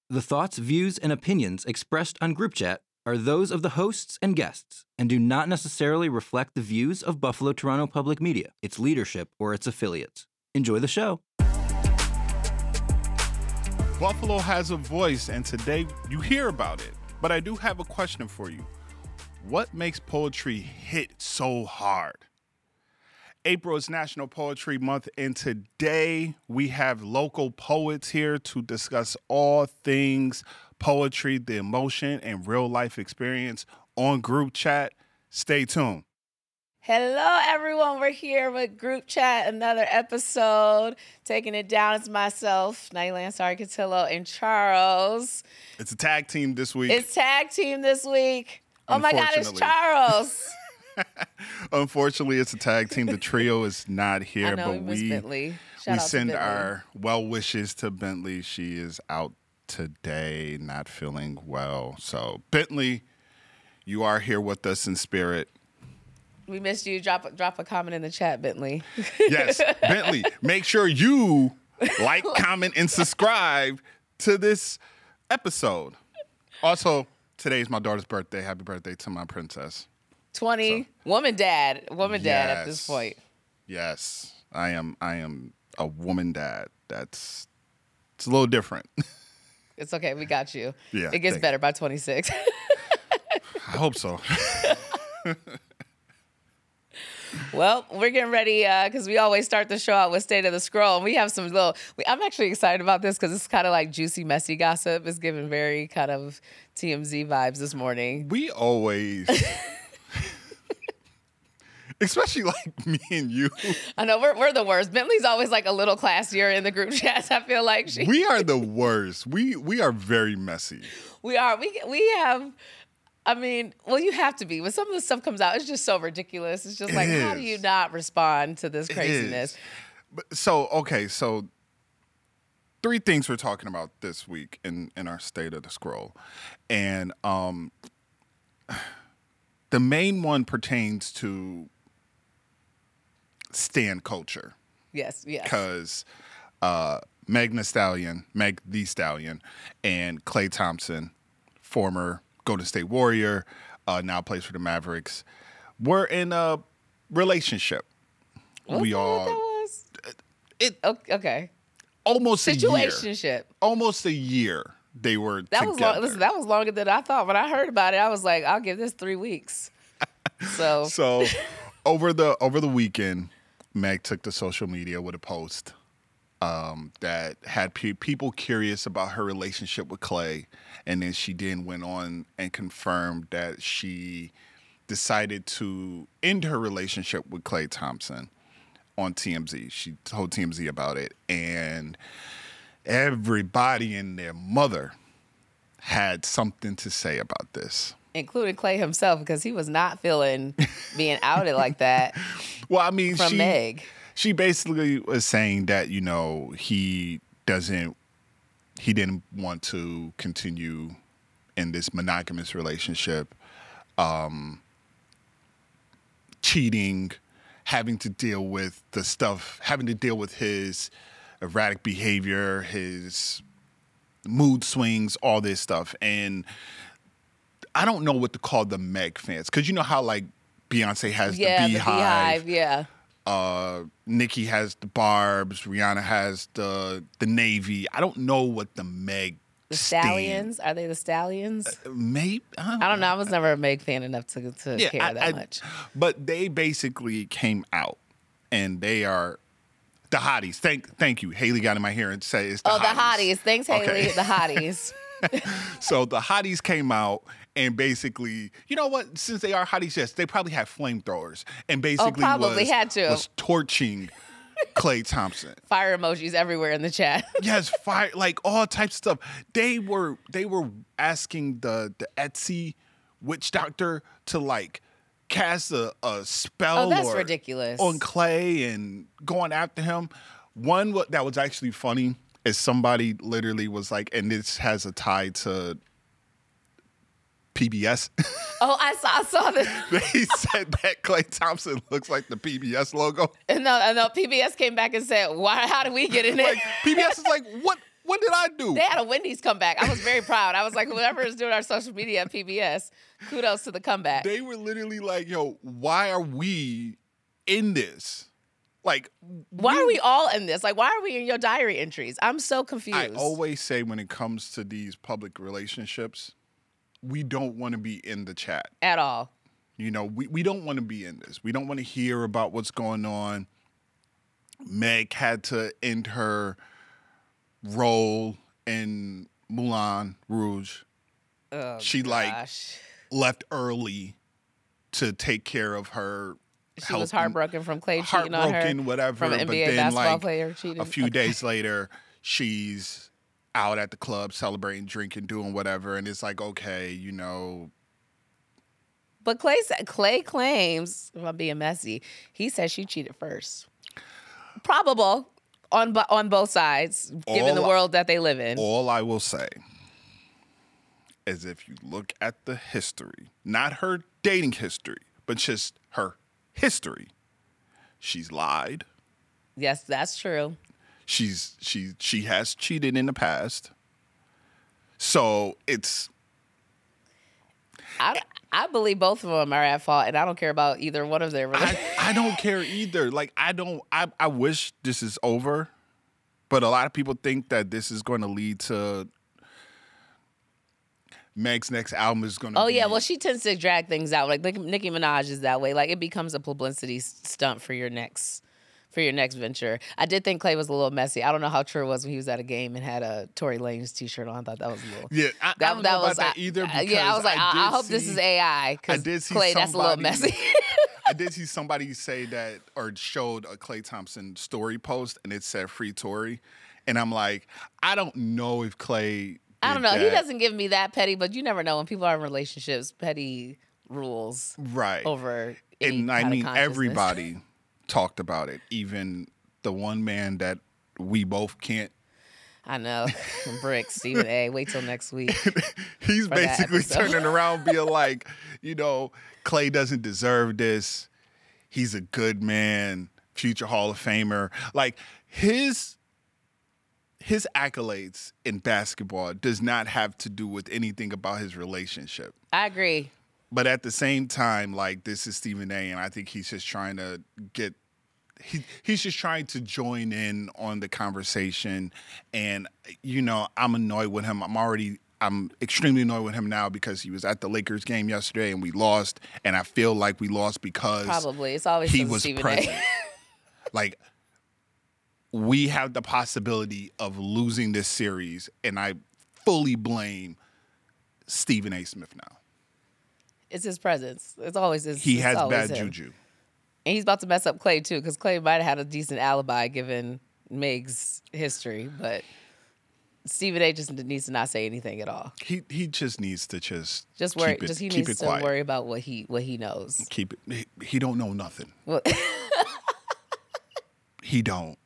The thoughts, views, and opinions expressed on Group Chat are those of the hosts and guests and do not necessarily reflect the views of Buffalo Toronto Public Media, its leadership, or its affiliates. Enjoy the show. Buffalo has a voice, and today you hear about it. But I do have a question for you. What makes poetry hit so hard? April is National Poetry Month, and today we have local poets here to discuss all things poetry, the emotion, and real-life experience on Group Chat. Stay tuned. Hello, everyone. We're here with Group Chat, another episode. Taking it down is myself, Naila Ansari Cotillo, and Charles. It's a tag team this week. It's tag team this week. Oh, my God, it's Charles. Unfortunately, it's a tag team. The trio is not here, I know, but we send our well wishes to Bentley. She is out today, not feeling well. So, Bentley, you are here with us in spirit. We missed you. Drop a comment in the chat, Bentley. Yes, Bentley, make sure you like, comment, and subscribe to this episode. Also, today's my daughter's birthday. Happy birthday to my princess. 20, woman dad at this point. Yes, I am a woman dad. It's a little different. It's okay. We got you. Yeah, it gets better by 26. I hope so. Well, we're getting ready because we always start the show out with State of the Scroll. And we have some I'm actually excited about this because it's kind of like juicy, messy gossip. It's giving very kind of TMZ vibes this morning. We always... Especially like me and you. I know, we're the worst. Bentley's always like a little classier in the group chats, I feel like. We are the worst. We are very messy. We are. We have... I mean, well, you have to be. When some of the stuff comes out, it's just so ridiculous. It's just like, how do you not respond to this craziness? So 3 things we're talking about this week in our State of the Scroll. And the main one pertains to stan culture. Yes. Because Meg the Stallion, and Klay Thompson, former Golden State Warrior, now plays for the Mavericks, we're in a relationship. What was? Okay. Almost situationship. Almost a year they were together. Listen, that was longer than I thought. When I heard about it, I was like, I'll give this 3 weeks. So over the weekend, Meg took to social media with a post that had people curious about her relationship with Klay, and then she then went on and confirmed that she decided to end her relationship with Klay Thompson on TMZ. She told TMZ about it, and everybody and their mother had something to say about this. Including Klay himself, because he was not feeling being outed like that. Well, I mean, from Meg. She basically was saying that, he didn't want to continue in this monogamous relationship, cheating, having to deal with his erratic behavior, his mood swings, all this stuff. And I don't know what to call the Meg fans, because you know how like Beyonce has the Beehive. Yeah. Nicki has the Barbs, Rihanna has the Navy. I don't know what the Meg Stallions. Are they the Stallions? Maybe. I don't know. I was never a Meg fan enough to care that much. But they basically came out, and they are the hotties. Thank you. Haley got in my ear and said it's the hotties. The hotties. Thanks, Haley. Okay. The hotties. So the hotties came out and basically, you know what? Since they are hotties, yes, they probably had flamethrowers and basically was torching Klay Thompson. Fire emojis everywhere in the chat. Yes, fire, like all types of stuff. They were asking the Etsy witch doctor to like cast a spell that's ridiculous. On Klay and going after him. One that was actually funny is somebody literally was like, and this has a tie to PBS. Oh, I saw this. They said that Klay Thompson looks like the PBS logo. And no, PBS came back and said, "Why? How did we get in it?" Like PBS is like, What did I do? They had a Wendy's comeback. I was very proud. I was like, whoever is doing our social media at PBS, kudos to the comeback. They were literally like, yo, why are we in this? Like, why are we all in this? Like, why are we in your diary entries? I'm so confused. I always say when it comes to these public relationships, we don't want to be in the chat. At all. You know, we don't want to be in this. We don't want to hear about what's going on. Meg had to end her role in Moulin Rouge. Oh, she gosh. left early to take care of her. She was heartbroken from Clay cheating on her. Heartbroken, whatever. From an NBA but then, basketball player cheating. A few days later, she's out at the club celebrating, drinking, doing whatever, and it's like, okay, you know. But Clay claims, if I'm being messy, he said she cheated first. Probable on both sides, given the world that they live in. All I will say is if you look at the history, not her dating history, but just her history, she's lied. Yes, that's true. She has cheated in the past. So it's... I believe both of them are at fault, and I don't care about either one of their relationships. I don't care either. Like, I wish this is over, but a lot of people think that this is going to lead to Meg's next album is going to be... Oh, yeah. Well, she tends to drag things out. Like Nicki Minaj is that way. Like, it becomes a publicity stunt for your next venture. I did think Clay was a little messy. I don't know how true it was when he was at a game and had a Tory Lanez t-shirt on. I thought that was a little... Yeah, I don't know about that either. Yeah, I was like, I hope this is AI, because Clay, that's a little messy. I did see somebody say that, or showed a Klay Thompson story post, and it said "Free Tory," and I'm like, I don't know if Clay... I don't know. He doesn't give me that petty, but you never know. When people are in relationships, petty rules over any and I kind mean, of everybody talked about it. Even the one man that we both can't. I know. Brick, Stephen A. Wait till next week. He's basically turning around being like, you know, Clay doesn't deserve this. He's a good man, future Hall of Famer. Like, his accolades in basketball does not have to do with anything about his relationship. I agree. But at the same time, like, this is Stephen A., and I think he's just trying to he's just trying to join in on the conversation. And, you know, I'm annoyed with him. I'm extremely annoyed with him now because he was at the Lakers game yesterday and we lost. And I feel like we lost because probably it's always he was Stephen present. A. Like, we have the possibility of losing this series, and I fully blame Stephen A. Smith now. It's his presence. It's always his. He has bad him. juju. And he's about to mess up Clay, too, because Clay might have had a decent alibi given Meg's history, but Stephen A. just needs to not say anything at all. He just needs to just worry. Keep it, he keep needs it to quiet. worry about what he knows. Keep it. He don't know nothing. Well, He don't.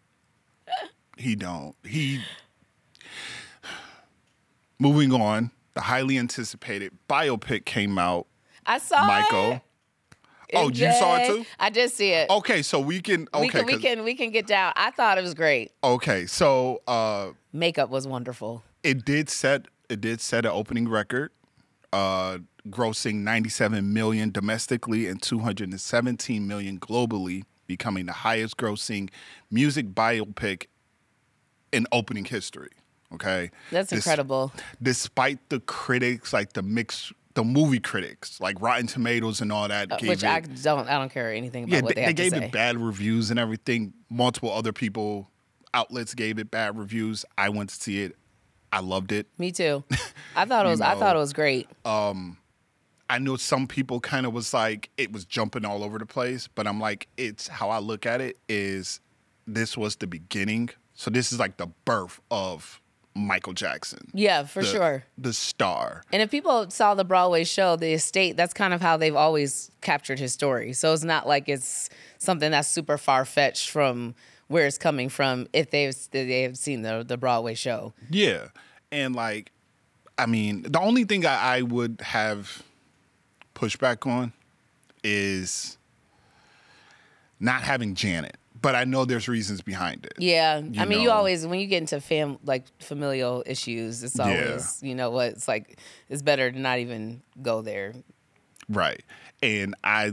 Moving on, the highly anticipated biopic came out. I saw Michael. it. Oh, you saw it too? I did see it. Okay, so we can. Okay, we can get down. I thought it was great. Okay, so Makeup was wonderful. it did set an opening record, grossing 97 million domestically and 217 million globally, becoming the highest grossing music biopic in opening history. Okay, That's incredible. Despite the critics, like the movie critics, like Rotten Tomatoes and all that, Which I don't care anything about what they have to gave say. it bad reviews and everything. Multiple other outlets gave it bad reviews. I went to see it. I loved it. Me too. I thought it was great. I know some people kind of was like, it was jumping all over the place, but I'm like, it's how I look at it is this was the beginning. So this is like the birth of Michael Jackson. Yeah, for sure. The star. And if people saw the Broadway show, The Estate, that's kind of how they've always captured his story. So it's not like it's something that's super far-fetched from where it's coming from if they have seen the Broadway show. Yeah. And like, I mean, the only thing I would have pushback on is not having Janet. but I know there's reasons behind it. Yeah. I mean, you know? always, when you get into familial issues, it's always, you know what, it's like, it's better to not even go there. Right. And I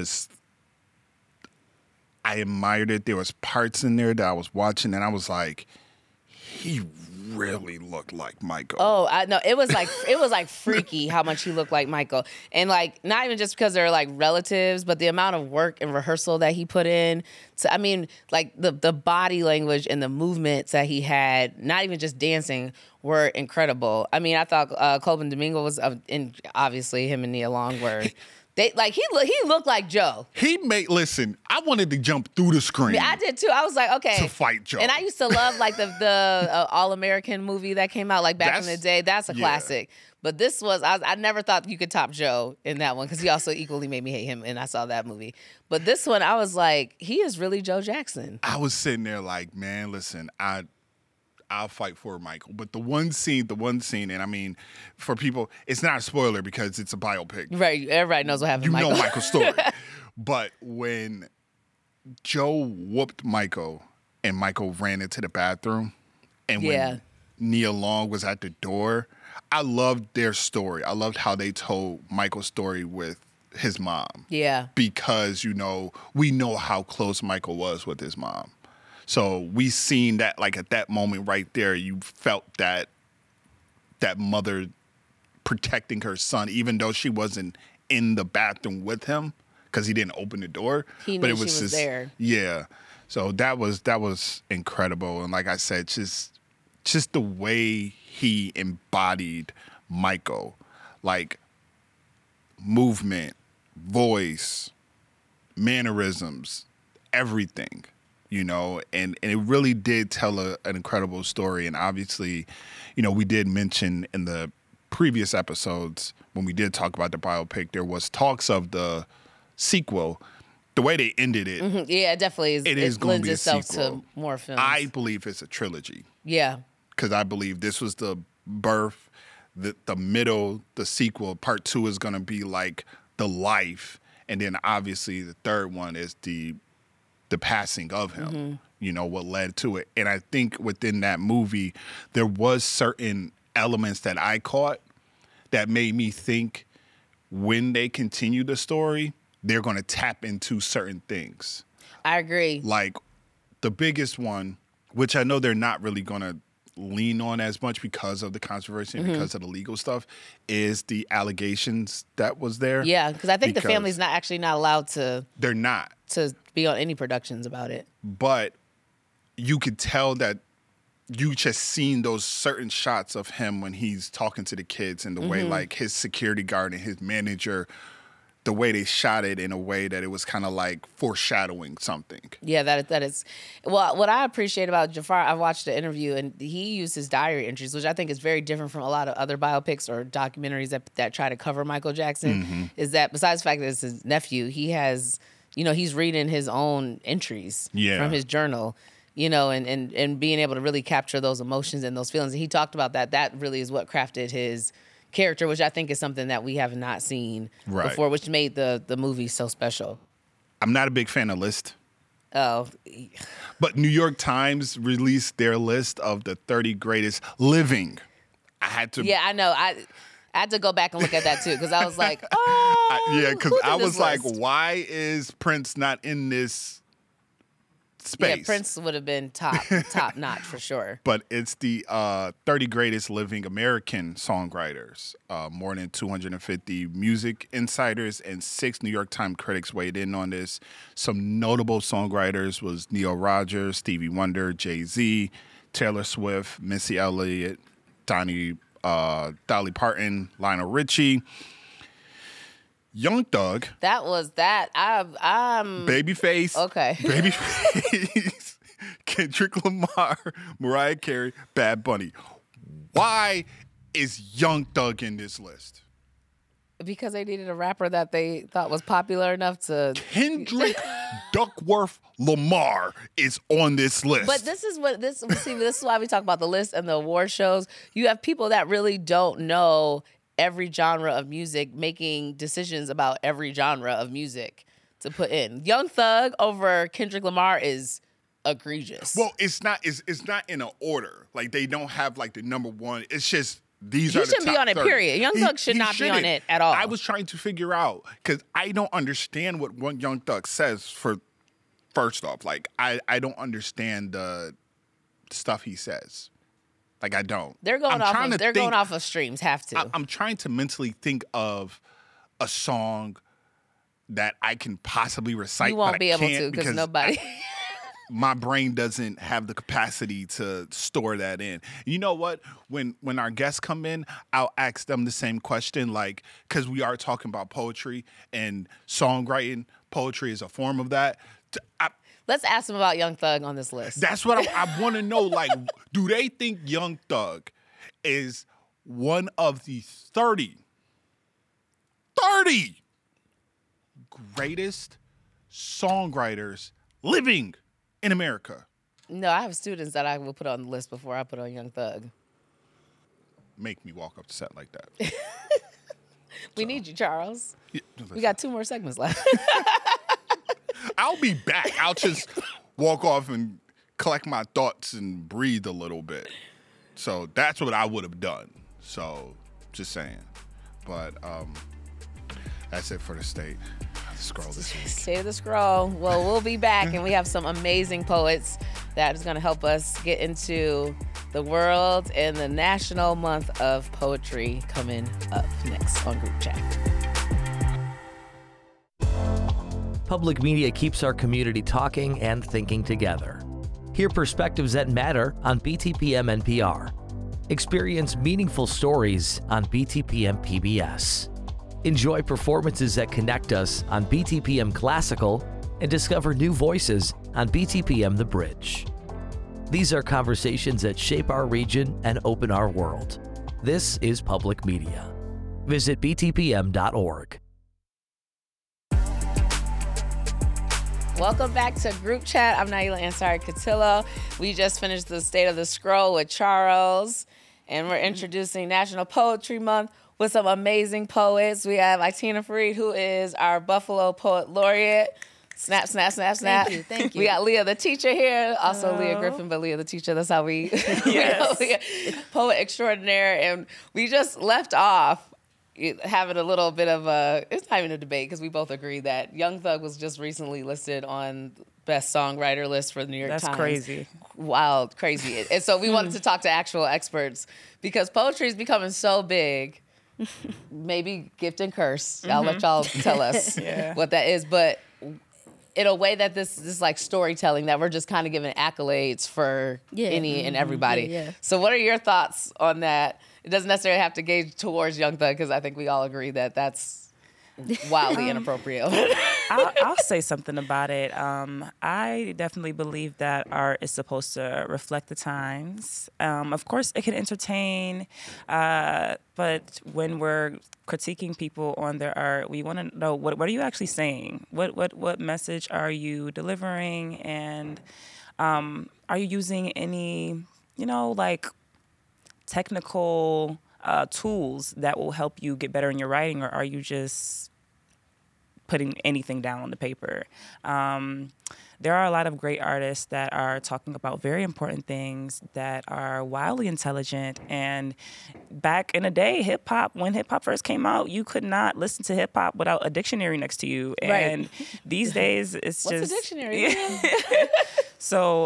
admired it. There was parts in there that I was watching and I was like, he really looked like Michael. Oh, I know. It was like freaky how much he looked like Michael. And like, not even just because they're like relatives, but the amount of work and rehearsal that he put in. I mean, like the body language and the movements that he had, not even just dancing, were incredible. I mean, I thought Colvin Domingo was, and obviously him and Nia Long were. He looked like Joe. Listen, I wanted to jump through the screen. I did too. I was like, okay. To fight Joe. And I used to love like the All-American movie that came out like back in the day. That's a classic. But this was, I never thought you could top Joe in that one because he also equally made me hate him and I saw that movie. But this one, I was like, he is really Joe Jackson. I was sitting there like, man, listen, I'll fight for Michael. But the one scene, and I mean, for people, it's not a spoiler because it's a biopic. Right. Everybody knows what happened to Michael. You know Michael's story. But when Joe whooped Michael and Michael ran into the bathroom and when Nia Long was at the door, I loved their story. I loved how they told Michael's story with his mom. Yeah. Because, we know how close Michael was with his mom. So we seen that, like at that moment right there, you felt that mother protecting her son, even though she wasn't in the bathroom with him because he didn't open the door. He knew she was there. Yeah. So that was incredible. And like I said, just the way he embodied Michael, like movement, voice, mannerisms, everything. And it really did tell an incredible story. And obviously, we did mention in the previous episodes when we did talk about the biopic, there was talks of the sequel. The way they ended it. Mm-hmm. Yeah, it definitely is. It going to be a itself sequel. To more films. I believe it's a trilogy. Yeah. Because I believe this was the birth, the middle, the sequel. Part 2 is going to be like the life. And then obviously the third one is the passing of him, what led to it. And I think within that movie, there was certain elements that I caught that made me think when they continue the story, they're going to tap into certain things. I agree. Like the biggest one, which I know they're not really going to lean on as much because of the controversy and because of the legal stuff, is the allegations that was there. Yeah, because I think the family's not allowed to. They're not. To be on any productions about it. But you could tell that you just seen those certain shots of him when he's talking to the kids and the way like his security guard and his manager, the way they shot it in a way that it was kind of like foreshadowing something. Yeah, that is. Well, what I appreciate about Jafar, I watched the interview and he used his diary entries, which I think is very different from a lot of other biopics or documentaries that try to cover Michael Jackson, is that besides the fact that it's his nephew, he has, he's reading his own entries from his journal. And being able to really capture those emotions and those feelings. And he talked about that. That really is what crafted his character, which I think is something that we have not seen before, which made the movie so special. I'm not a big fan of list. Oh. But New York Times released their list of the 30 greatest living. I had to... Yeah, I know. I had to go back and look at that too, because I was like, oh, yeah, because I was like, list? why is Prince not in this space? Yeah, Prince would have been top notch for sure. But it's the 30 greatest living American songwriters. More than 250 music insiders and 6 New York Times critics weighed in on this. Some notable songwriters was Neil Rogers, Stevie Wonder, Jay-Z, Taylor Swift, Missy Elliott, Dolly Parton, Lionel Richie, Young Thug. That was that. I'm Babyface. Okay. Babyface. Kendrick Lamar, Mariah Carey, Bad Bunny. Why is Young Thug in this list? Because they needed a rapper that they thought was popular enough to. Kendrick Duckworth Lamar is on this list. But this is why we talk about the list and the award shows. You have people that really don't know every genre of music making decisions about every genre of music. to put in. Young Thug over Kendrick Lamar is egregious. Well, it's not in an order. Like, they don't have like the number one. It's just these He are the shouldn't top be on it, 30. period. Young Thug should not be on it at all. I was trying to figure out because I don't understand what one Young Thug says. First off, like I don't understand the stuff he says. Like, I don't. They're going off of streams. Have to. I'm trying to mentally think of a song that I can possibly recite. You won't be able to because nobody. My brain doesn't have the capacity to store that in. You know what? When our guests come in, I'll ask them the same question, like, because we are talking about poetry and songwriting. Poetry is a form of that. Let's ask them about Young Thug on this list. That's what I want to know. Like, do they think Young Thug is one of the 30 greatest songwriters living in America? No, I have students that I will put on the list before I put on Young Thug. Make me walk up the set like that. We need you, Charles. Yeah, we got 2 more segments left. I'll be back. I'll just walk off and collect my thoughts and breathe a little bit. So that's what I would have done. So just saying. But that's it for the State of the Scroll this week. State of the Scroll. Well, we'll be back, and we have some amazing poets that is going to help us get into the world and the National Month of Poetry coming up next on Group Chat. Public media keeps our community talking and thinking together. Hear perspectives that matter on BTPM NPR. Experience meaningful stories on BTPM PBS. Enjoy performances that connect us on BTPM Classical and discover new voices on BTPM The Bridge. These are conversations that shape our region and open our world. This is public media. Visit btpm.org. Welcome back to Group Chat. I'm Naila Ansari-Katillo. We just finished the State of the Scroll with Charles, and we're introducing National Poetry Month with some amazing poets. We have Itina Fareed, who is our Buffalo Poet Laureate. Snap, snap, snap, snap. Thank you. We got Leah the teacher here, also Leah Griffin, but Leah the teacher, that's how we, poet extraordinaire. And we just left off having a little bit of it's not even a debate because we both agree that Young Thug was just recently listed on best songwriter list for the New York Times. That's crazy. Wild, crazy. And so we wanted to talk to actual experts because poetry is becoming so big. Maybe gift and curse. I'll let y'all tell us what that is. But in a way that this is like storytelling that we're just kind of giving accolades for any and everybody. Yeah. So what are your thoughts on that? It doesn't necessarily have to gauge towards Young Thug because I think we all agree that that's wildly inappropriate. I'll say something about it. I definitely believe that art is supposed to reflect the times. Of course, it can entertain, but when we're critiquing people on their art, we want to know what are you actually saying? What message are you delivering? And are you using any, like technical tools that will help you get better in your writing, or are you just putting anything down on the paper? There are a lot of great artists that are talking about very important things that are wildly intelligent. And back in the day, when hip hop first came out, you could not listen to hip hop without a dictionary next to you. And these days, it's What's just a dictionary? So.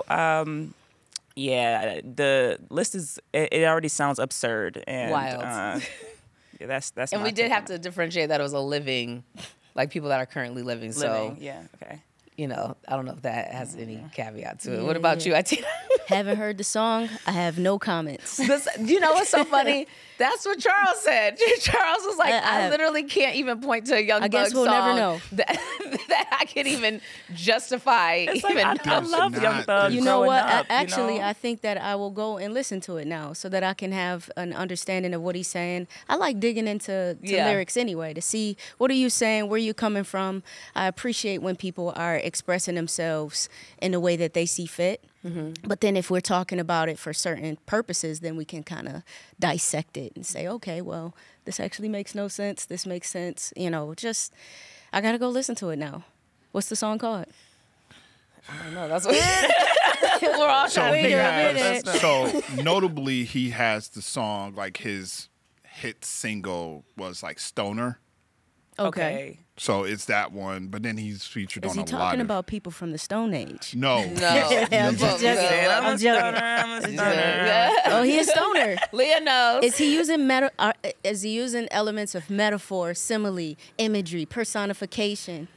Yeah, the list it already sounds absurd and wild. That's and we did have to differentiate that it was a living, like people that are currently living. So okay. I don't know if that has any caveat to it. What about you, Itina? Haven't heard the song. I have no comments. You know what's so funny? That's what Charles said. Charles was like, I literally can't even point to a Young Thug song. I guess we'll never know. That I can even justify. It's like, I love Young Thug. You know what? Up, I think that I will go and listen to it now so that I can have an understanding of what he's saying. I like digging into lyrics anyway to see what are you saying, where you coming from. I appreciate when people are expressing themselves in the way that they see fit. Mm-hmm. But then if we're talking about it for certain purposes, then we can kind of dissect it and say, okay, well, this actually makes no sense. This makes sense. I got to go listen to it now. What's the song called? I don't know. That's what we're all trying to So notably, he has the song, like his hit single was like Stoner. Okay. So it's that one, but then he's featured Is on he a lot talking of... about people from the Stone Age? No. I'm just joking. I'm joking. I'm a stoner. Oh, he a stoner. Leah knows. Is he using is he using elements of metaphor, simile, imagery, personification?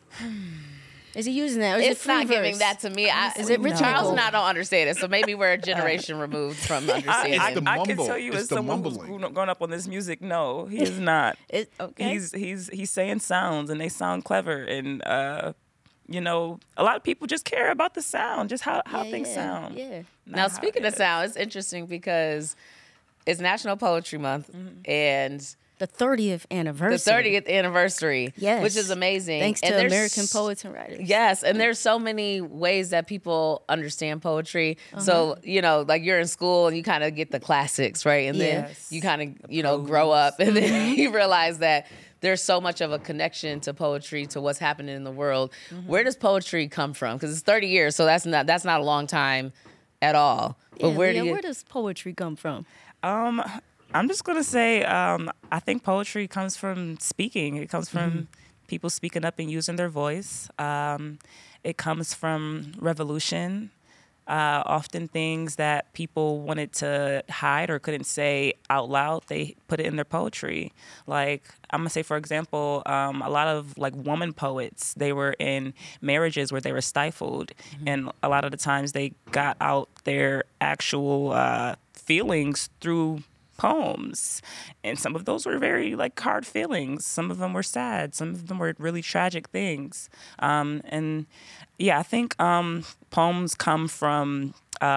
Is he using that? Or is It's it free not giving verse? that to me. Is it ritual? Charles and I don't understand it, so maybe we're a generation removed from understanding. It's the I can mumble. tell you, It's as the someone who's mumbling. grown up on this music, no, he is not. Okay. He's saying sounds, and they sound clever, and you know, a lot of people just care about the sound, just how things sound. Yeah. Now, speaking of sound, it's interesting because it's National Poetry Month, and The 30th the anniversary. 30th anniversary, Yes. which is amazing. Thanks And to there's American poets and writers. Yes, and there's so many ways that people understand poetry. So, you know, like you're in school and you kind of get the classics, right? And then Yes. you kind of, you know, grow up and then you realize that there's so much of a connection to poetry, to what's happening in the world. Where does poetry come from? Because it's 30 years, so that's not a long time at all. But Yeah, where Leah, do you... where does poetry come from? I'm just gonna say, I think poetry comes from speaking. It comes from people speaking up and using their voice. It comes from revolution. Often things that people wanted to hide or couldn't say out loud, they put it in their poetry. Like, I'm gonna say, for example, a lot of like woman poets, they were in marriages where they were stifled, and a lot of the times they got out their actual feelings through poems, and some of those were very like hard feelings. Some of them were sad. Some of them were really tragic things. And yeah, I think poems come from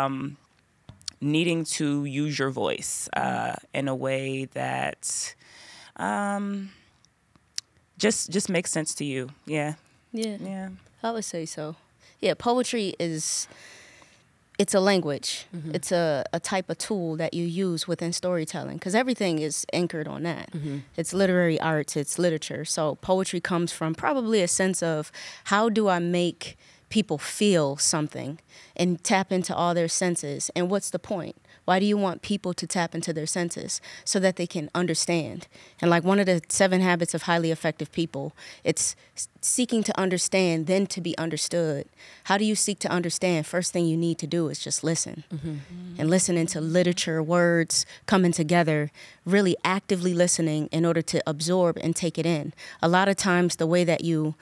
needing to use your voice in a way that just makes sense to you. Yeah. Yeah. I would say so. Yeah, poetry it's a language. It's a type of tool that you use within storytelling, because everything is anchored on that. It's literary arts, it's literature. So poetry comes from probably a sense of, how do I make people feel something and tap into all their senses? And what's the point? Why do you want people to tap into their senses? So that they can understand. And like one of the 7 habits of highly effective people, it's seeking to understand, then to be understood. How do you seek to understand? First thing you need to do is just listen. And listening to literature, words coming together, really actively listening in order to absorb and take it in. A lot of times the way that you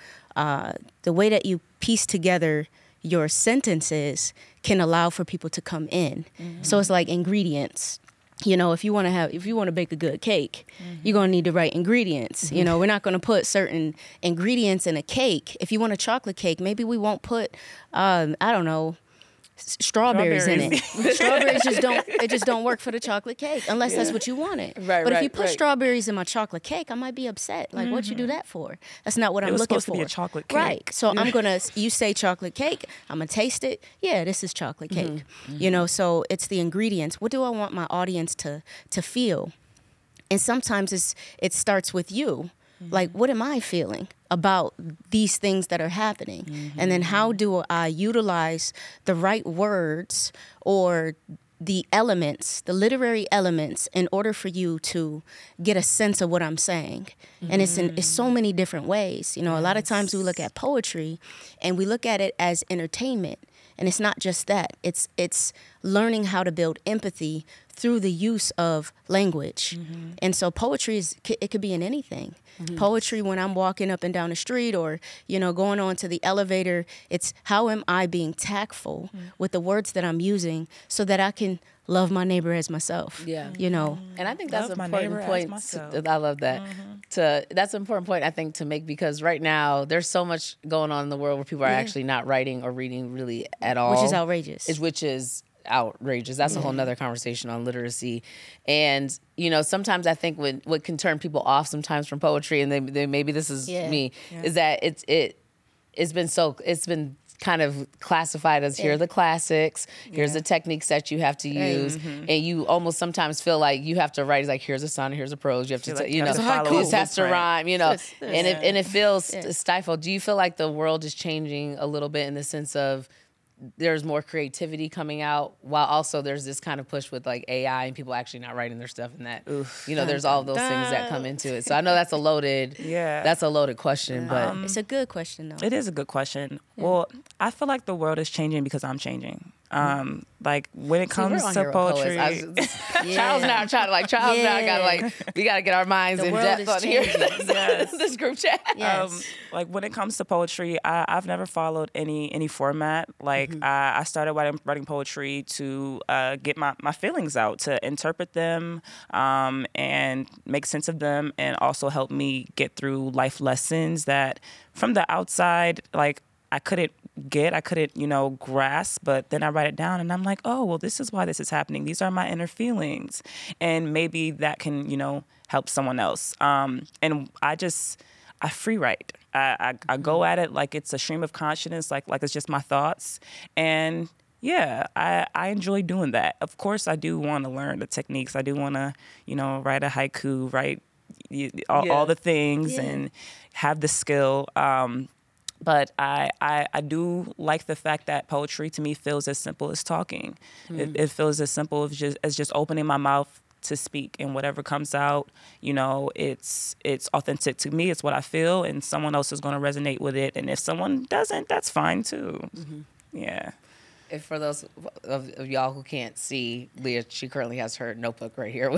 piece together your sentences can allow for people to come in. So it's like ingredients. You know, if you want to bake a good cake, you're going to need the right ingredients. You know, we're not going to put certain ingredients in a cake. If you want a chocolate cake, maybe we won't put, I don't know, strawberries in it. Strawberries just don't work for the chocolate cake unless that's what you wanted. But if you put strawberries in my chocolate cake, I might be upset. Like, what'd you do that for? That's not what I'm looking for. It was supposed to be a chocolate cake. Right. So you say chocolate cake, I'm gonna taste it. Yeah, this is chocolate cake. You know, so it's the ingredients. What do I want my audience to feel? And sometimes it starts with you. Like, what am I feeling about these things that are happening? And then how do I utilize the right words or the elements, the literary elements, in order for you to get a sense of what I'm saying? And it's so many different ways. You know, a lot of times we look at poetry and we look at it as entertainment. And it's not just that. It's learning how to build empathy through the use of language. And so poetry it could be in anything. Poetry when I'm walking up and down the street, or, you know, going on to the elevator, it's how am I being tactful with the words that I'm using so that I can love my neighbor as myself. Yeah. You know. And I think that's Love an my important neighbor point. as myself. I love that. That's an important point, I think, to make, because right now there's so much going on in the world where people are actually not writing or reading really at all. Which is outrageous. Which is outrageous. That's a whole nother conversation on literacy. And, you know, sometimes I think what can turn people off sometimes from poetry, and they maybe this is me, is that it's been kind of classified as here are the classics, here's the techniques that you have to use, and you almost sometimes feel like you have to write like here's a sonnet, here's a prose, you have to this has to rhyme, and it feels stifled. Do you feel like the world is changing a little bit in the sense of there's more creativity coming out, while also there's this kind of push with like AI and people actually not writing their stuff, and that there's all those things that come into it. So I know that's a loaded question, but it's a good question though. It is a good question. Yeah. Well, I feel like the world is changing because I'm changing. Like when it comes to poetry, Charles and I are trying to Charles and I gotta we gotta get our minds in depth on here. This group chat. Yes. Like when it comes to poetry, I've never followed any format. Like I started writing poetry to get my feelings out, to interpret them, and make sense of them, and also help me get through life lessons that from the outside, like I couldn't grasp, but then I write it down and I'm like, oh, well, this is why this is happening. These are my inner feelings. And maybe that can, help someone else. And I free write. I go at it like it's a stream of consciousness, like it's just my thoughts. And yeah, I enjoy doing that. Of course, I do want to learn the techniques. I do want to, write a haiku, write all the things and have the skill. But I do like the fact that poetry to me feels as simple as talking. It feels as simple as just opening my mouth to speak, and whatever comes out, it's authentic to me. It's what I feel, and someone else is going to resonate with it. And if someone doesn't, that's fine too. Yeah. If for those of y'all who can't see, Leah, she currently has her notebook right here.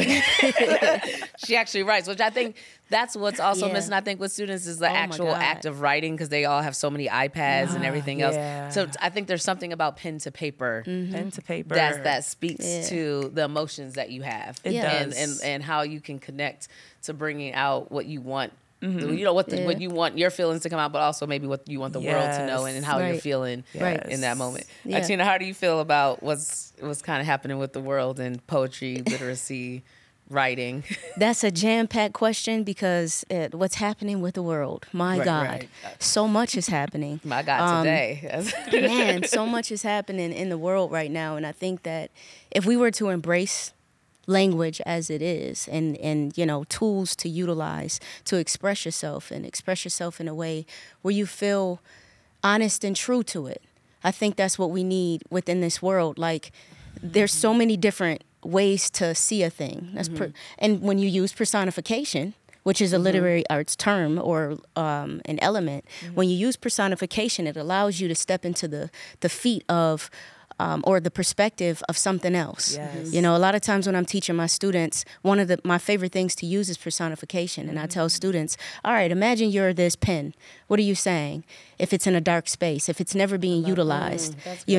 She actually writes, which I think that's what's also missing, I think, with students is the actual act of writing, because they all have so many iPads and everything else. So I think there's something about pen to paper. Pen to paper. That speaks to the emotions that you have. It does. And how you can connect to bringing out what you want. What you want your feelings to come out, but also maybe what you want the world to know, and how you're feeling in that moment. Tina, how do you feel about what's kind of happening with the world and poetry, literacy, writing? That's a jam-packed question, because what's happening with the world? My God, so much is happening. My God, today. Man, so much is happening in the world right now, and I think that if we were to embrace language as it is, and tools to utilize to express yourself in a way where you feel honest and true to it. I think that's what we need within this world. Like, there's so many different ways to see a thing. And when you use personification, which is a literary arts term or an element, when you use personification, it allows you to step into the feet of or the perspective of something else. Yes. A lot of times when I'm teaching my students, one of my favorite things to use is personification. And I tell students, all right, imagine you're this pen. What are you saying? If it's in a dark space, if it's never being utilized,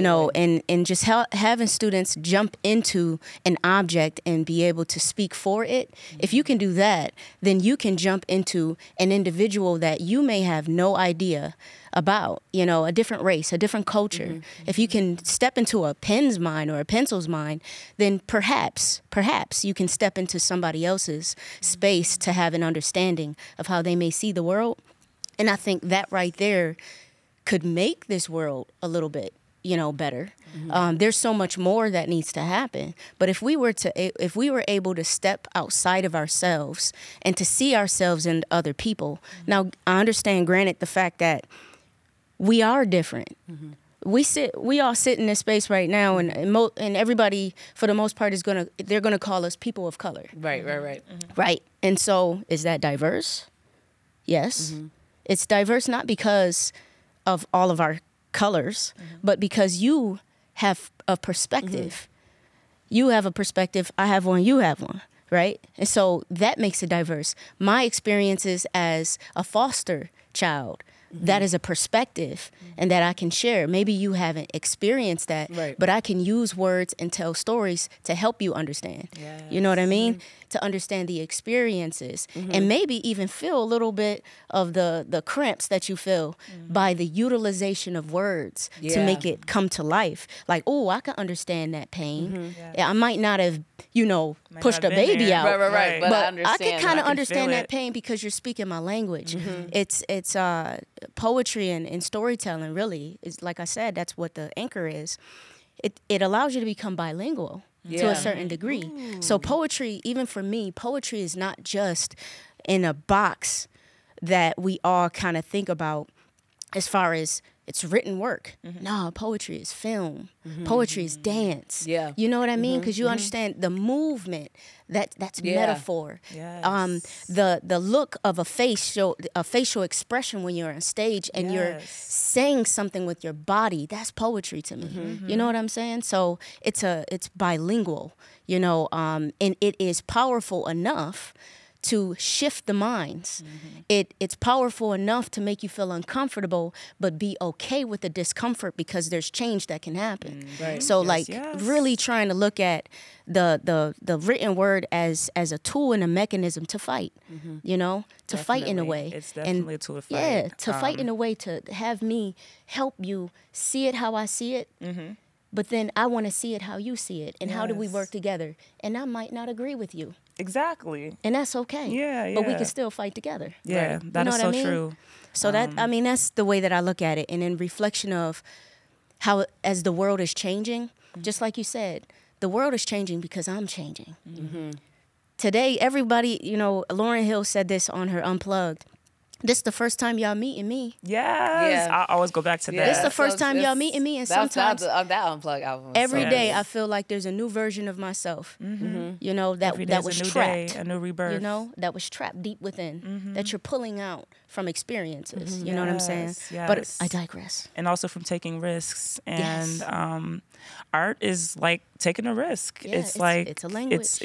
and just having students jump into an object and be able to speak for it. If you can do that, then you can jump into an individual that you may have no idea about, a different race, a different culture. If you can step into a pen's mind or a pencil's mind, then perhaps you can step into somebody else's space to have an understanding of how they may see the world. And I think that right there could make this world a little bit, better. There's so much more that needs to happen. But if we were able to step outside of ourselves and to see ourselves in other people. Now, I understand, granted, the fact that we are different. We all sit in this space right now, and everybody, for the most part, they're gonna call us people of color. Right. Right. And so, is that diverse? Yes. It's diverse not because of all of our colors, but because you have a perspective. You have a perspective, I have one, you have one, right? And so that makes it diverse. My experiences as a foster child, that is a perspective and that I can share. Maybe you haven't experienced that, but I can use words and tell stories to help you understand. Yes. You know what I mean? To understand the experiences and maybe even feel a little bit of the cramps that you feel by the utilization of words to make it come to life. Like, oh, I can understand that pain. I might not have, pushed a baby out. Right. But I understand. I can kind of I can understand feel that it. pain because you're speaking my language. poetry and storytelling really is, like I said, that's what the anchor is. It allows you to become bilingual to a certain degree. Ooh. So poetry, even for me, poetry is not just in a box that we all kind of think about as far as it's written work. Mm-hmm. No, poetry is film. Mm-hmm. Poetry is dance. Yeah. You know what I mean? Because you understand the movement, that's metaphor. Yes. The look of a facial expression when you're on stage and you're saying something with your body, that's poetry to me. Mm-hmm. You know what I'm saying? So it's bilingual, and it is powerful enough to shift the minds. Mm-hmm. It's powerful enough to make you feel uncomfortable, but be okay with the discomfort because there's change that can happen. Right. So really trying to look at the written word as a tool and a mechanism to fight, to fight in a way. It's definitely a tool to fight. Yeah, to fight in a way to have me help you see it how I see it. Mm-hmm. But then I want to see it how you see it. And how do we work together? And I might not agree with you. Exactly. And that's okay. Yeah. But we can still fight together. Yeah, right? That is so true. So that's the way that I look at it. And in reflection of how, as the world is changing, just like you said, the world is changing because I'm changing. Mm-hmm. Today, everybody, Lauryn Hill said this on her Unplugged. This is the first time y'all meeting me. Yes. I always go back to that. This is the first time y'all meeting me, and sometimes that Unplugged album. Every day I feel like there's a new version of myself. Mm-hmm. That was trapped. A new rebirth. That was trapped deep within. That you're pulling out from experiences. You know what I'm saying? Yes. But I digress. And also from taking risks. And art is like taking a risk. Yeah, it's a language.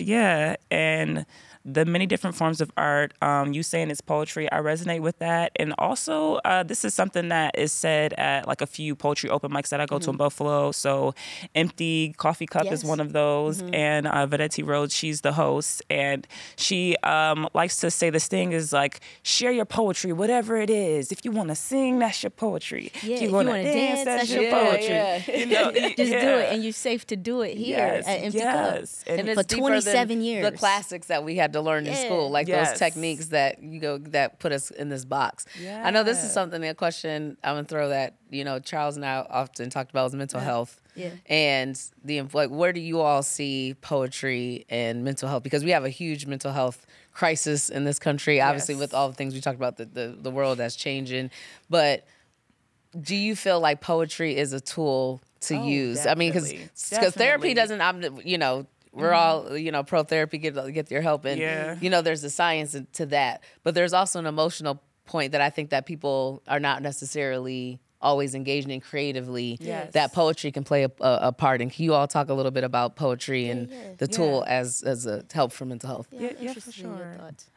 And the many different forms of art, you saying it's poetry, I resonate with that. And also, this is something that is said at like a few poetry open mics that I go to in Buffalo. So Empty Coffee Cup is one of those. And Vedetti Rhodes, she's the host. And she likes to say this thing is like, share your poetry, whatever it is. If you want to sing, that's your poetry. Yeah, if you want to dance, that's your poetry. Yeah. Just do it. And you're safe to do it here at Empty Cup. And for 27 years. The classics that we had to learn in school, like those techniques that that put us in this box. Yeah. I know this is a question I'm gonna throw that Charles and I often talked about was mental health. Yeah. And where do you all see poetry and mental health? Because we have a huge mental health crisis in this country, obviously with all the things we talked about, the world that's changing. But do you feel like poetry is a tool to use? Definitely. I mean, because therapy doesn't, we're all, pro therapy, get your help. And, there's a science to that. But there's also an emotional point that I think that people are not necessarily always engaging in creatively, that poetry can play a part. And can you all talk a little bit about poetry and the tool as a help for mental health? Yeah, for sure.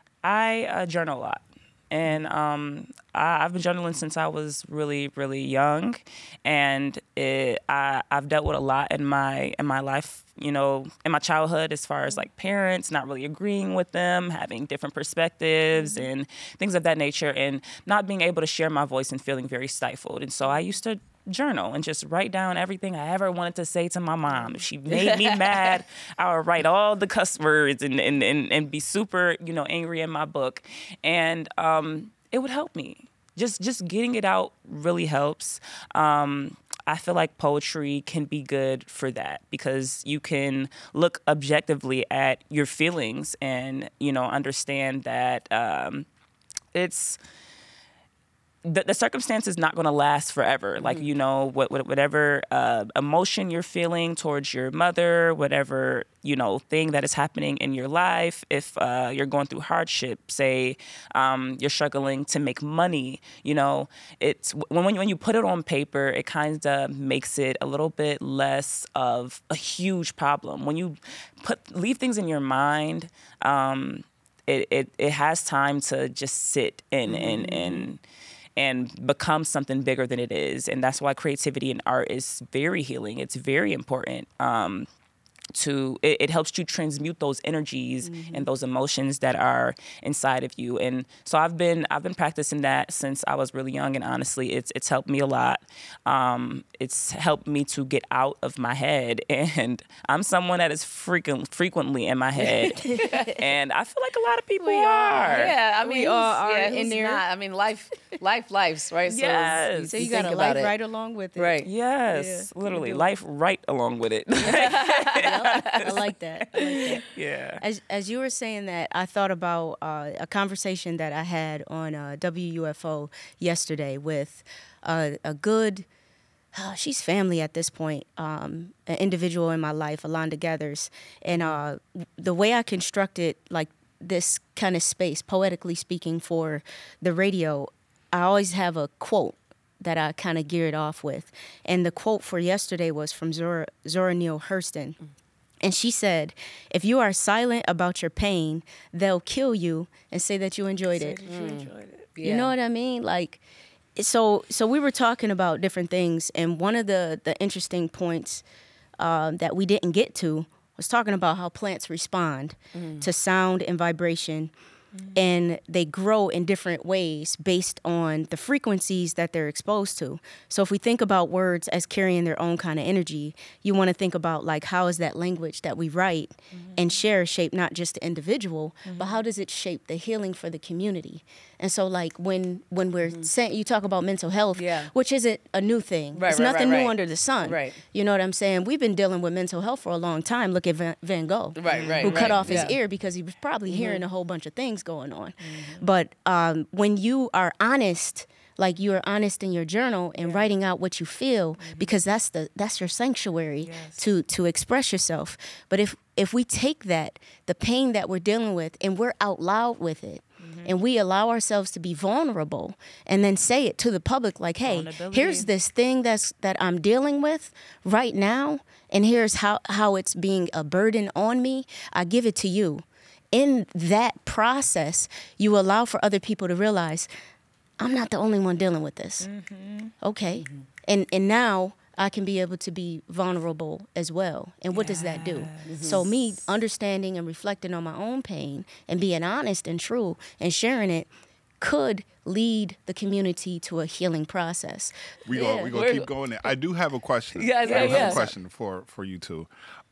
I journal a lot. And I've been journaling since I was really, really young, and I've dealt with a lot in my life, in my childhood, as far as like parents not really agreeing with them, having different perspectives and things of that nature, and not being able to share my voice and feeling very stifled. And so I used to journal and just write down everything I ever wanted to say to my mom. If she made me mad, I would write all the cuss words and be super, angry in my book. And it would help me. Just getting it out really helps. I feel like poetry can be good for that because you can look objectively at your feelings and, understand that it's the circumstance is not going to last forever. Like, whatever emotion you're feeling towards your mother, whatever, thing that is happening in your life, if you're going through hardship, say you're struggling to make money, it's when you put it on paper, it kind of makes it a little bit less of a huge problem. When you leave things in your mind, it has time to just sit and become something bigger than it is. And that's why creativity and art is very healing. It's very important. It helps you transmute those energies and those emotions that are inside of you. And so I've been practicing that since I was really young, and honestly, it's helped me a lot. It's helped me to get out of my head, and I'm someone that is frequently in my head, and I feel like a lot of people are. Yeah, I mean, we all are in there. Not? I mean, life Life's, right? Yes. So you got a life right along with it. Right. Yes, literally, life right along with it. I like that. Yeah. As you were saying that, I thought about a conversation that I had on WUFO yesterday with a good, she's family at this point, an individual in my life, Alonda Gathers. And the way I constructed like this kind of space, poetically speaking, for the radio, I always have a quote that I kind of geared off with. And the quote for yesterday was from Zora Neale Hurston. And she said, if you are silent about your pain, they'll kill you and say that you enjoyed it. Yeah. You know what I mean? Like, so we were talking about different things. And one of the interesting points that we didn't get to was talking about how plants respond to sound and vibration. And they grow in different ways based on the frequencies that they're exposed to. So if we think about words as carrying their own kind of energy, you want to think about like, how is that language that we write and share shape not just the individual, but how does it shape the healing for the community? And so like when we're saying, you talk about mental health, which isn't a new thing. It's nothing new under the sun. Right. You know what I'm saying? We've been dealing with mental health for a long time. Look at Van Gogh, who cut off his ear because he was probably hearing a whole bunch of things going on. But when you are honest, like you are honest in your journal and writing out what you feel, because that's your sanctuary to express yourself. But if we take that, the pain that we're dealing with, and we're out loud with it, and we allow ourselves to be vulnerable and then say it to the public like, hey, here's this thing that I'm dealing with right now, and here's how it's being a burden on me. I give it to you. In that process, you allow for other people to realize, I'm not the only one dealing with this. Okay. And now I can be able to be vulnerable as well. And what does that do? So me understanding and reflecting on my own pain and being honest and true and sharing it could lead the community to a healing process. We're gonna keep going there. I do have a question. I have a question for you two.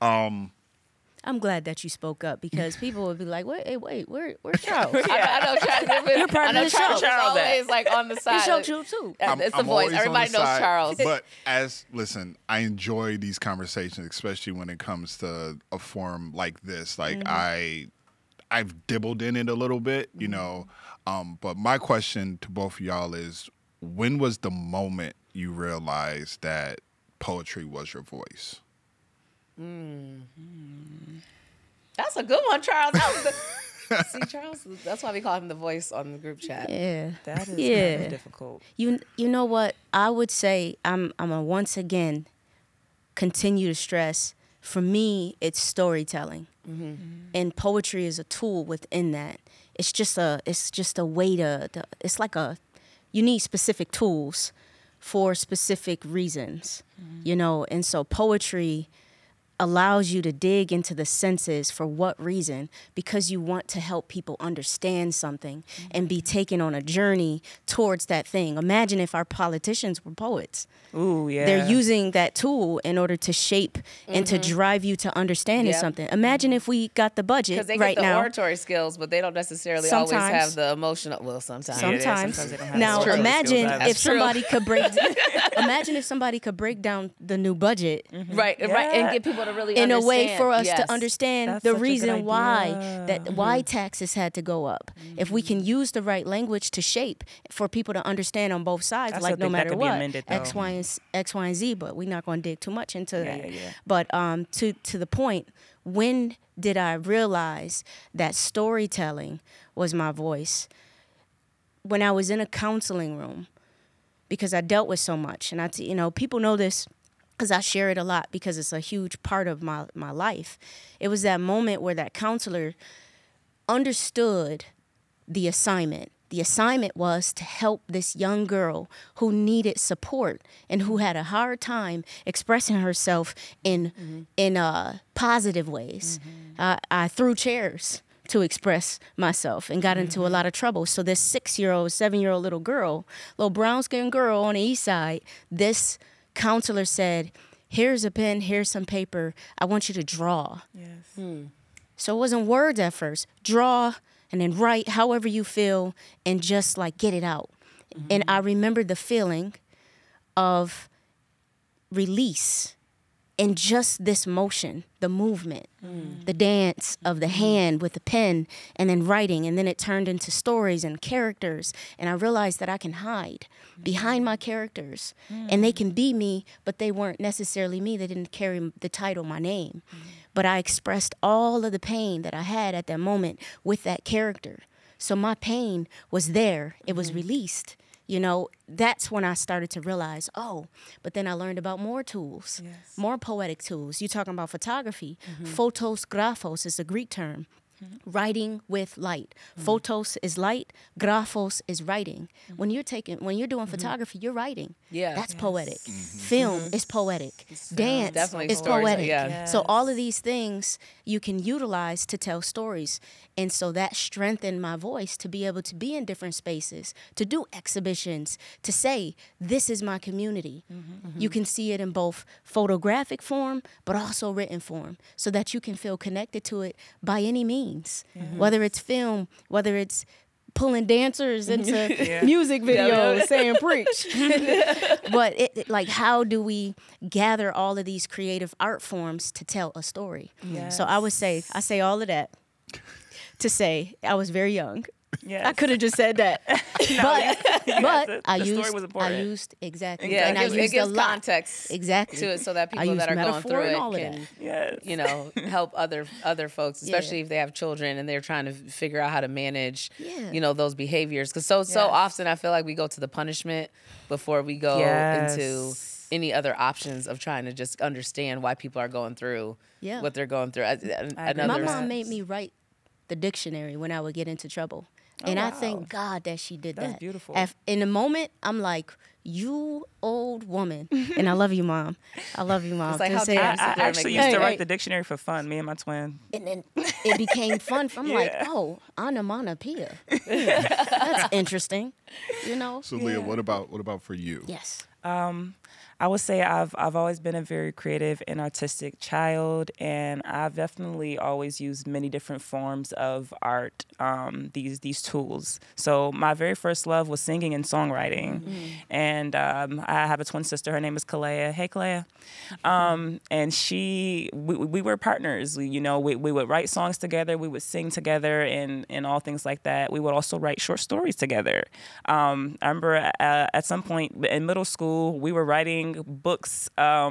I'm glad that you spoke up, because people would be like, where's Charles? I know Charles. You're part of the show. Charles is always like on the side. It's your truth too. It's the voice. Everybody knows Charles. But listen, I enjoy these conversations, especially when it comes to a forum like this. Like I've dibbled in it a little bit, you know. But my question to both of y'all is, when was the moment you realized that poetry was your voice? That's a good one, Charles. See, Charles, that's why we call him the voice on the group chat. Yeah. That is kind of difficult. You know what? I would say I'm gonna once again continue to stress, for me, it's storytelling. And poetry is a tool within that. It's just a way to it's like you need specific tools for specific reasons, you know. And so poetry allows you to dig into the senses. For what reason? Because you want to help people understand something and be taken on a journey towards that thing. Imagine if our politicians were poets. Ooh, yeah. They're using that tool in order to shape and to drive you to understanding something. Imagine if we got the budget because they right get the now. oratory skills, but they don't necessarily always have the emotional. Well, sometimes. Sometimes. they don't have Now the imagine skills. if somebody could break down the new budget Right, and get people to really in understand. a way for us to understand That's the such a good reason why idea. why taxes had to go up. If we can use the right language to shape for people to understand on both sides, I like still no think that matter could be what, amended, though. X, Y, and Z. But we're not going to dig too much into that. Yeah. But to the point, when did I realize that storytelling was my voice? When I was in a counseling room, because I dealt with so much, and people know this because I share it a lot because it's a huge part of my life. It was that moment where that counselor understood the assignment. The assignment was to help this young girl who needed support and who had a hard time expressing herself in positive ways. I threw chairs to express myself and got into a lot of trouble. So this 6-year-old, 7-year-old little girl, little brown-skinned girl on the east side, this counselor said, here's a pen, here's some paper. I want you to draw. Yes. So it wasn't words at first. Draw and then write however you feel and just like get it out. And I remember the feeling of release in just this motion, the movement, the dance of the hand with the pen and then writing. And then it turned into stories and characters. And I realized that I can hide behind my characters and they can be me, but they weren't necessarily me. They didn't carry the title, my name. But I expressed all of the pain that I had at that moment with that character. So my pain was there. It was released. You know, that's when I started to realize, oh, but then I learned about more tools, more poetic tools. You're talking about photography. Photos, graphos is a Greek term. Writing with light. Photos is light, graphos is writing. When you're doing photography, you're writing. Yeah. That's poetic. Film is poetic. Dance definitely is stories, poetic. yeah. Yes. So all of these things you can utilize to tell stories. And so that strengthened my voice to be able to be in different spaces, to do exhibitions, to say, this is my community. You can see it in both photographic form, but also written form, so that you can feel connected to it by any means, whether it's film, whether it's pulling dancers into music videos saying preach. But like, how do we gather all of these creative art forms to tell a story? So I say all of that to say I was very young. Yes. I could have just said that, but the story was important. I used exactly, Yeah, and I it used gives a lot context exactly to it so that I people used that are going metaphor through and it all of can, that. you know, help other folks, especially if they have children and they're trying to figure out how to manage, you know, those behaviors. Because so often I feel like we go to the punishment before we go into any other options of trying to just understand why people are going through what they're going through. My mom made me write the dictionary when I would get into trouble. And I thank God that she did that. That's beautiful. In the moment, I'm like, you old woman. And I love you, Mom. I love you, Mom. It's like, To how say dare that. you I actually used to Hey. write the dictionary for fun, me and my twin. And then it became fun. I'm like, oh, onomatopoeia. That's interesting. You know? So Leah, what about for you? Yes. I would say I've always been a very creative and artistic child, and I've definitely always used many different forms of art, these tools. So my very first love was singing and songwriting, and I have a twin sister. Her name is Kalea. Hey, Kalea. And we were partners. We would write songs together. We would sing together, and all things like that. We would also write short stories together. I remember at some point in middle school, we were writing books,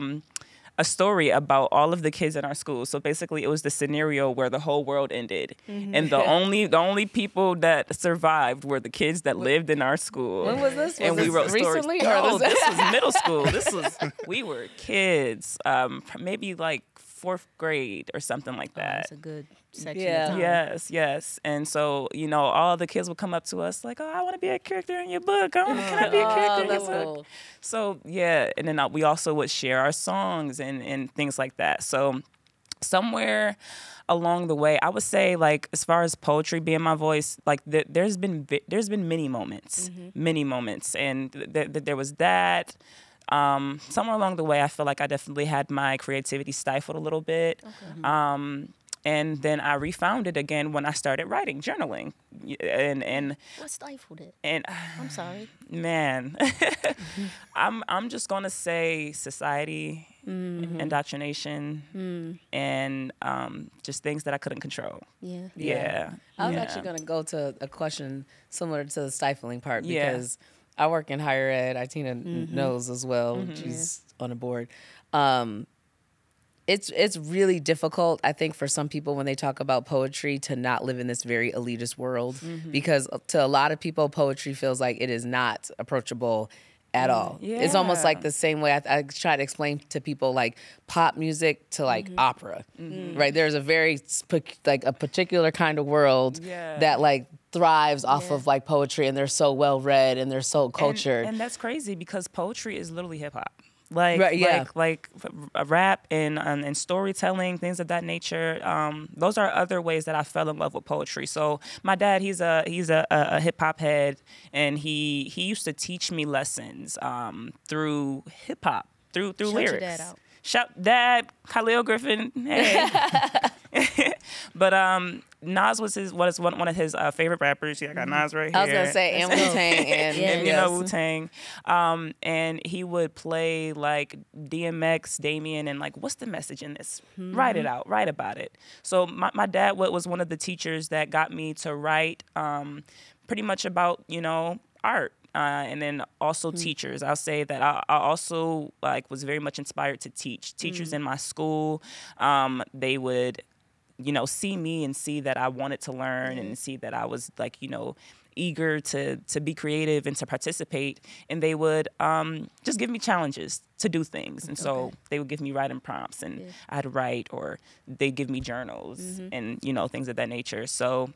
a story about all of the kids in our school. So basically, it was the scenario where the whole world ended, and the only people that survived were the kids that lived in our school. When was this? And we wrote recently? stories. No, this was middle school. We were kids, maybe like 4th grade or something like that. That's a good section Yeah. of time. Yes. And so, all the kids would come up to us like, oh, I want to be a character in your book. Can I be a character in your that's book? cool. So, and then we also would share our songs and things like that. So somewhere along the way, I would say, like, as far as poetry being my voice, like, there's been many moments, and there was that. Somewhere along the way, I feel like I definitely had my creativity stifled a little bit. Okay. And then I refound it again when I started writing, journaling. And What stifled it? and I'm sorry. man, I'm just gonna say society, indoctrination, and just things that I couldn't control. Yeah. Yeah. I was Yeah. actually going to go to a question similar to the stifling part Yeah. because I work in higher ed. Itina knows as well. She's on the board. It's really difficult, I think, for some people when they talk about poetry to not live in this very elitist world because to a lot of people, poetry feels like it is not approachable at all. It's almost like the same way I try to explain to people like pop music to like opera, right? There's a very like a particular kind of world that like thrives off of like poetry, and they're so well read and they're so cultured. And that's crazy because poetry is literally hip hop. Like, Right, yeah. like rap and storytelling, things of that nature. Those are other ways that I fell in love with poetry. So my dad, he's a hip hop head, and he used to teach me lessons through hip hop, through Shout lyrics. your dad out. Shout Dad, Khalil Griffin. Hey. But Nas was one of his favorite rappers. Yeah, I got Nas right here. I was gonna say and Wu-Tang and Wu-Tang. And he would play like DMX, Damien, and like, what's the message in this? Write it out. Write about it. So my dad was one of the teachers that got me to write pretty much about, art. And then also teachers. I'll say that I also was very much inspired to teach. Teachers in my school, they would, see me and see that I wanted to learn and see that I was eager to be creative and to participate. And they would just give me challenges to do things. And so they would give me writing prompts and I'd write, or they'd give me journals and, things of that nature. So,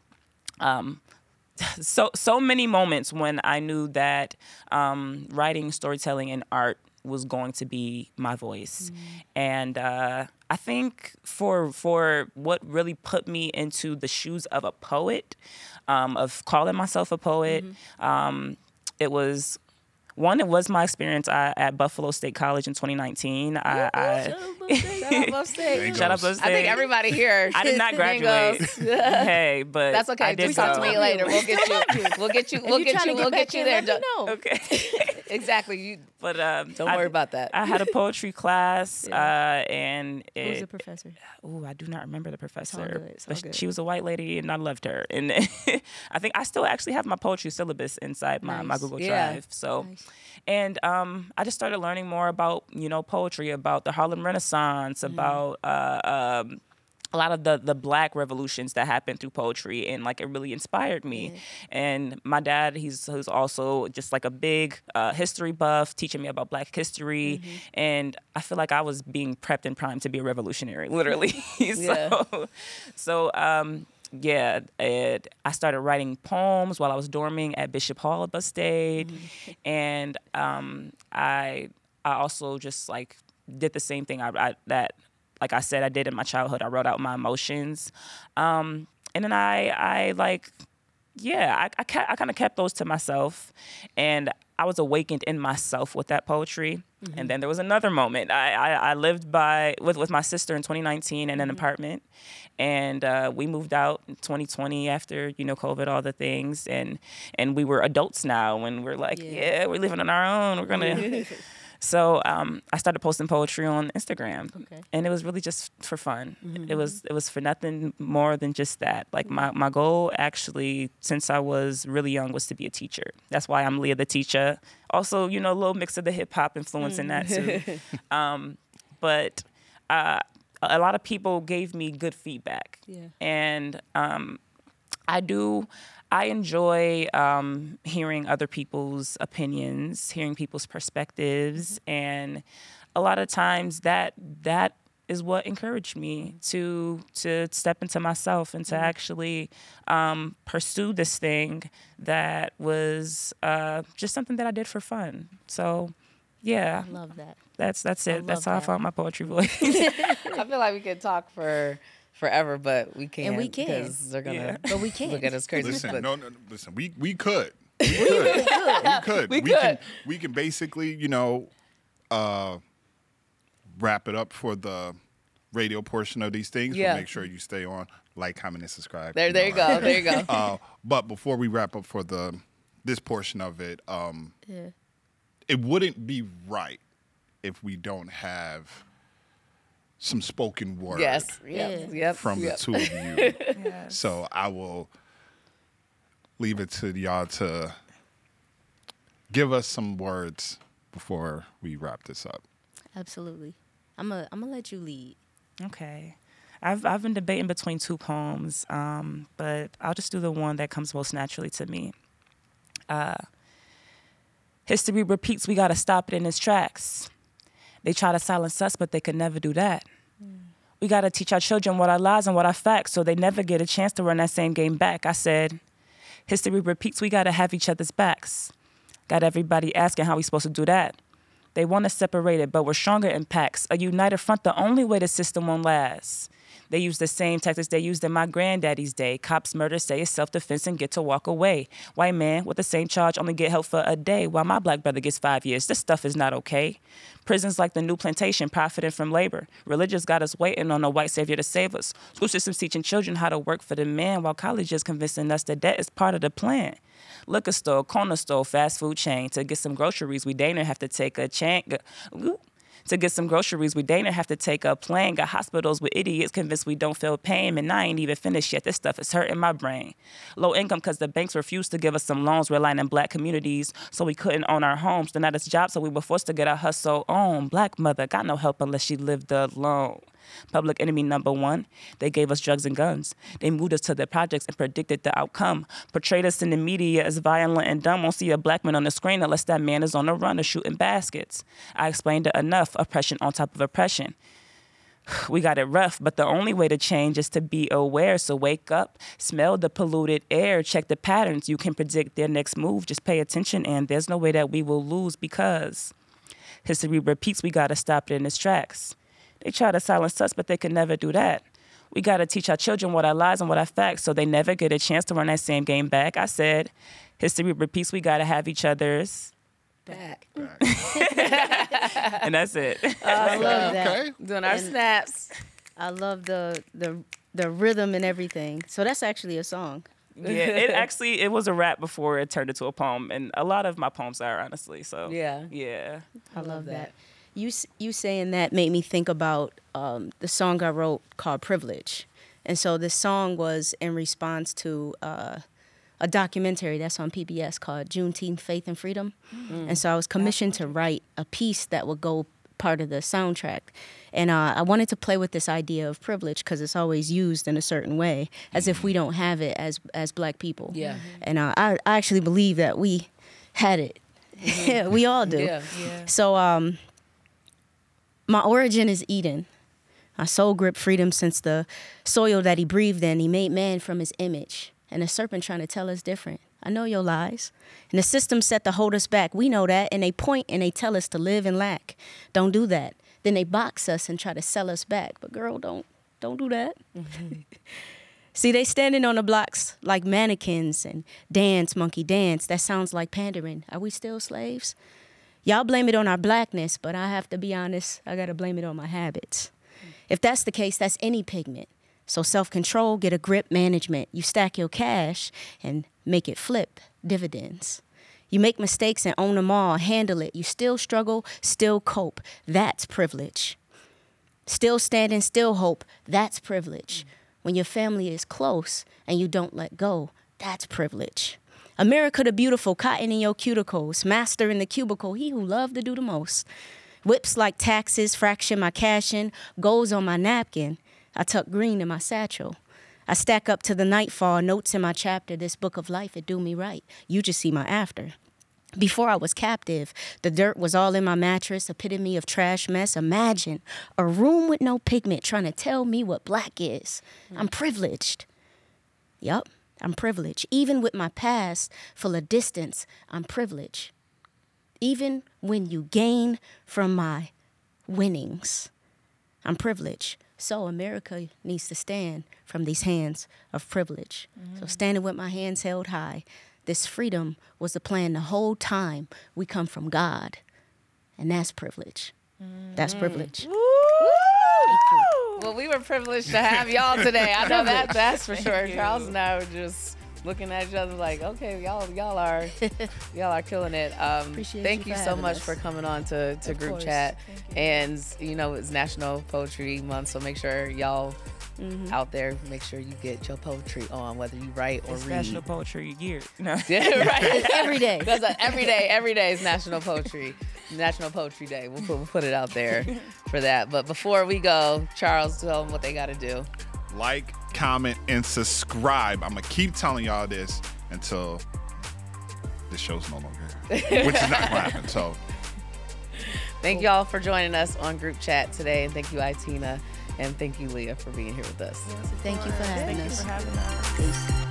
so many moments when I knew that writing, storytelling, and art was going to be my voice. And I think for what really put me into the shoes of a poet, of calling myself a poet, it was my experience at Buffalo State College in 2019. Shout out Buff State. Shout out Buff State. I think everybody here. I did not graduate. Hey, but that's okay. I did talk to me later. We'll get you. We'll get you there. Okay. Exactly. But don't worry about that. I had a poetry class, and who was the professor? I do not remember the professor. It's all good. She was a white lady, and I loved her. And I think I still actually have my poetry syllabus inside my Google Drive. So. Nice. And I just started learning more about, poetry, about the Harlem Renaissance, about a lot of the Black revolutions that happened through poetry, and it really inspired me. Yeah. And my dad, he's also just a big history buff, teaching me about Black history, and I feel like I was being prepped and primed to be a revolutionary, literally. I started writing poems while I was dorming at Bishop Hall at Buff State, and I also just did the same thing like I said I did in my childhood. I wrote out my emotions, and then I kind of kept those to myself, and I was awakened in myself with that poetry. And then there was another moment. I lived with my sister in 2019 in an apartment, and we moved out in 2020 after COVID, all the things, and we were adults now, and we're we're living on our own. We're gonna. So I started posting poetry on Instagram, and it was really just for fun. It was for nothing more than just that. My goal, actually, since I was really young, was to be a teacher. That's why I'm Leah the Teacher. Also, a little mix of the hip hop influence in that too. But a lot of people gave me good feedback, and I enjoy hearing other people's opinions, hearing people's perspectives, and a lot of times that is what encouraged me to step into myself and to actually pursue this thing that was just something that I did for fun. So, yeah. I love that. That's it. That's how I found my poetry voice. I feel like we could talk forever, but we can't. And we can. Because they're going to but we can't. look at us crazy. Listen, listen, we could. We could. We can basically, wrap it up for the radio portion of these things. Yeah. But make sure you stay on, like, comment, and subscribe. There you go. There you go. But before we wrap up for this portion of it, it wouldn't be right if we don't have some spoken word from the two of you. Yes. So I will leave it to y'all to give us some words before we wrap this up. Absolutely. I'm gonna let you lead. Okay. I've been debating between two poems, but I'll just do the one that comes most naturally to me. History repeats, we gotta stop it in its tracks. They try to silence us, but they could never do that. We gotta teach our children what our lies and what our facts, so they never get a chance to run that same game back. I said, history repeats, we gotta have each other's backs. Got everybody asking how we supposed to do that. They want us separated, but we're stronger in packs. A united front, the only way the system won't last. They use the same tactics they used in my granddaddy's day. Cops murder, say it's self-defense and get to walk away. White man with the same charge only get help for a day, while my black brother gets 5 years. This stuff is not okay. Prisons like the new plantation profiting from labor. Religious got us waiting on a white savior to save us. School systems teaching children how to work for the man, while colleges convincing us that debt is part of the plan. Liquor store, corner store, fast food chain. To get some groceries, we dare have to take a To get some groceries, we dare have to take a plane. Got hospitals with idiots convinced we don't feel pain. And I ain't even finished yet. This stuff is hurting my brain. Low income because the banks refused to give us some loans relying on black communities, so we couldn't own our homes. Denied us jobs, so we were forced to get our hustle on. Black mother got no help unless she lived alone. Public enemy number one, they gave us drugs and guns. They moved us to the projects and predicted the outcome. Portrayed us in the media as violent and dumb. Won't see a black man on the screen unless that man is on the run or shooting baskets. I explained it enough, oppression on top of oppression. We got it rough, but the only way to change is to be aware. So wake up, smell the polluted air, check the patterns. You can predict their next move. Just pay attention, and there's no way that we will lose, because history repeats. We gotta stop it in its tracks. They try to silence us, but they can never do that. We got to teach our children what our lies and what our facts, so they never get a chance to run that same game back. I said, history repeats. We got to have each other's back. And that's it. I love that. Okay. Doing our snaps. I love the rhythm and everything. So that's actually a song. Yeah, it was a rap before it turned into a poem, and a lot of my poems are, honestly. So yeah. I love that. You saying that made me think about the song I wrote called Privilege. And so this song was in response to a documentary that's on PBS called Juneteenth, Faith and Freedom. And so I was commissioned to write a piece that would go part of the soundtrack. And I wanted to play with this idea of privilege because it's always used in a certain way, as if we don't have it as black people. Yeah. And I actually believe that we had it. Yeah, we all do. Yeah. So my origin is Eden. My soul gripped freedom since the soil that he breathed in. He made man from his image. And the serpent trying to tell us different. I know your lies. And the system set to hold us back. We know that. And they point and they tell us to live and lack. Don't do that. Then they box us and try to sell us back. But girl, don't do that. See, they standing on the blocks like mannequins and dance, monkey dance. That sounds like pandering. Are we still slaves? Y'all blame it on our blackness, but I have to be honest, I gotta blame it on my habits. If that's the case, that's any pigment. So self-control, get a grip, management. You stack your cash and make it flip, dividends. You make mistakes and own them all, handle it. You still struggle, still cope. That's privilege. Still standing, still hope. That's privilege. When your family is close and you don't let go, that's privilege. America the beautiful, cotton in your cuticles, master in the cubicle, he who loved to do the most. Whips like taxes, fraction my cash in, goals on my napkin. I tuck green in my satchel. I stack up to the nightfall, notes in my chapter, this book of life, it do me right. You just see my after. Before I was captive, the dirt was all in my mattress, epitome of trash mess. Imagine a room with no pigment trying to tell me what black is. I'm privileged. Yup. I'm privileged. Even with my past full of distance, I'm privileged. Even when you gain from my winnings, I'm privileged. So America needs to stand from these hands of privilege. So standing with my hands held high, this freedom was the plan the whole time. We come from God, and that's privilege. That's privilege. Well, we were privileged to have y'all today. I know that's for sure. Charles and I were just looking at each other like, okay, y'all are killing it. Thank you so much for coming on to Group Chat. And it's National Poetry Month, so make sure y'all out there, make sure you get your poetry on, whether you write or read. National Poetry Year. No. Yeah, right. Every day. That's every day is National Poetry Day. We'll put it out there for that. But before we go, Charles, tell them what they got to do. Like, comment, and subscribe. I'm going to keep telling y'all this until this show's no longer here, which is not going to happen. So, thank y'all for joining us on Group Chat today. And thank you, Itina. And thank you, Leah, for being here with us. Thank you for having us. Peace.